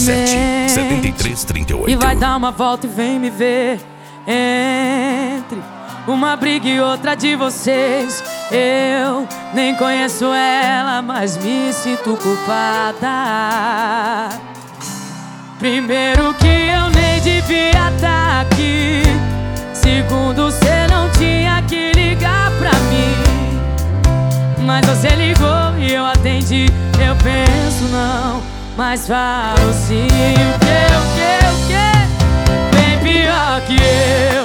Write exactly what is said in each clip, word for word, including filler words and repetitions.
sete, setenta e três, trinta e oito. E vai dar uma volta e vem me ver. Entre uma briga e outra de vocês, eu nem conheço ela, mas me sinto culpada. Primeiro que eu nem devia estar aqui. Segundo, cê não tinha que ligar pra mim. Mas você ligou e eu atendi. Eu penso não, mas falo sim. O que, o que, o que? Bem pior que eu,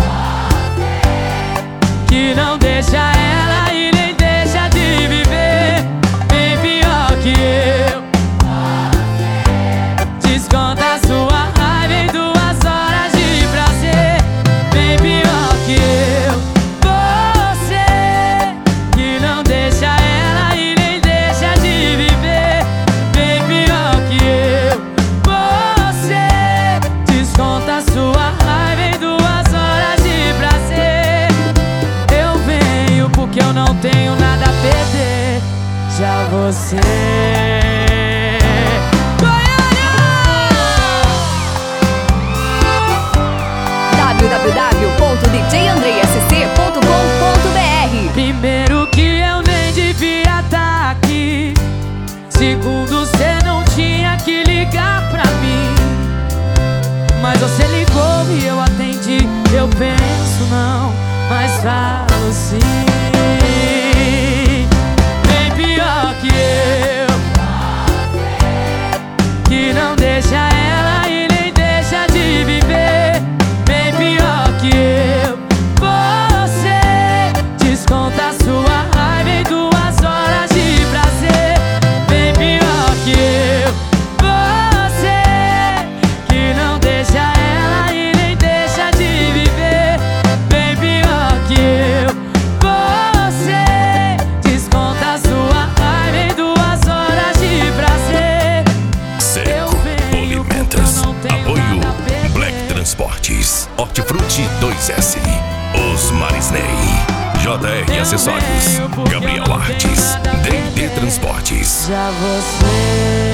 que não deixa ela e nem deixa de viver. Bem pior que eu, desconta sua raiva em duas horas de prazer. Bem pior que eu, você que não deixa ela e nem deixa de viver. Bem pior que eu, você desconta sua raiva em duas horas de prazer. Eu venho porque eu não tenho nada a perder. Já você w w w ponto d j andrei s c ponto com ponto b r. Primeiro que eu nem devia estar aqui. Segundo, cê não tinha que ligar pra mim. Mas você ligou e eu atendi. Eu penso não, mas falo sim. Bem pior que eu, que não deixa ela e nem deixa de viver. Bem pior que eu, você desconta sua raiva em duas horas de prazer. Bem pior que eu, você que não deixa ela e nem deixa de viver. Bem pior que eu, você desconta sua raiva em duas horas de prazer. Seco Polimentas. Apoio Black Transportes, Hortifruti dois S, Os Marisney, J R Acessórios, Gabriel Artes, D e D Transportes. Já você